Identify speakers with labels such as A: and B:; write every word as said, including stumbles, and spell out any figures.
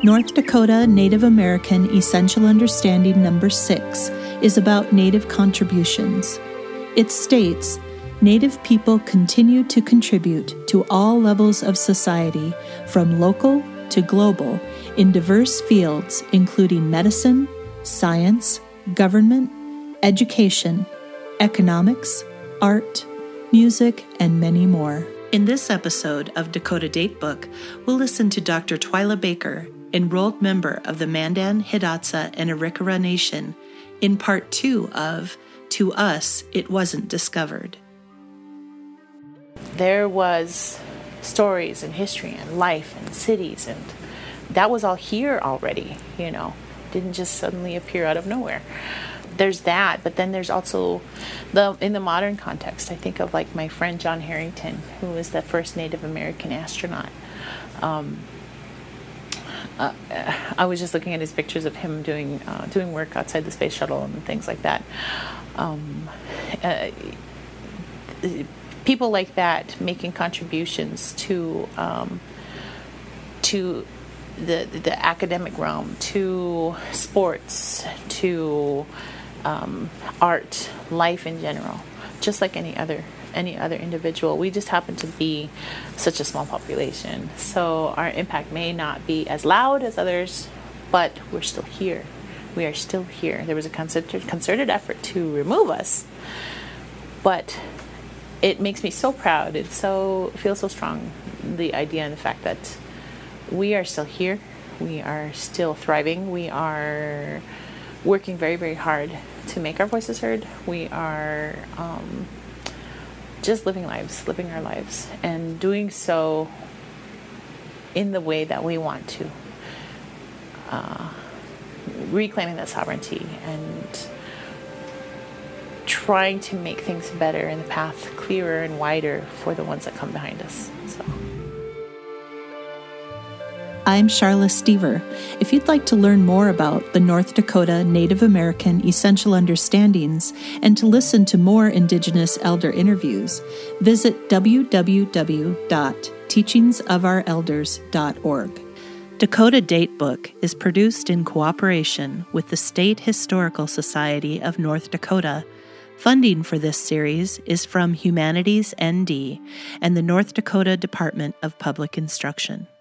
A: North Dakota Native American Essential Understanding Number six is about Native contributions. It states, Native people continue to contribute to all levels of society, from local to global, in diverse fields including medicine, science, government, education, economics, art, music, and many more. In this episode of Dakota Datebook, we'll listen to Doctor Twyla Baker, enrolled member of the Mandan, Hidatsa, and Arikara Nation, in part two of To Us, It Wasn't Discovered.
B: There was stories and history and life and cities, and that was all here already, you know. Didn't just suddenly appear out of nowhere. There's that, but then there's also the in the modern context. I think of like my friend John Harrington, who was the first Native American astronaut. Um, uh, I was just looking at his pictures of him doing uh, doing work outside the space shuttle and things like that. Um, uh, people like that making contributions to um, to the the academic realm, to sports, to um, art, life in general, just like any other any other individual. We just happen to be such a small population, so our impact may not be as loud as others, but we're still here. We are still here. There was a concerted, concerted effort to remove us, but it makes me so proud. It so feels so strong, the idea and the fact that we are still here. We are still thriving. We are working very, very hard to make our voices heard. We are um, just living lives, living our lives, and doing so in the way that we want to. Uh, reclaiming that sovereignty and trying to make things better and the path clearer and wider for the ones that come behind us. So.
A: I'm Charla Stever. If you'd like to learn more about the North Dakota Native American Essential Understandings and to listen to more Indigenous elder interviews, visit w w w dot teachings of our elders dot org. Dakota Datebook is produced in cooperation with the State Historical Society of North Dakota. Funding for this series is from Humanities N D and the North Dakota Department of Public Instruction.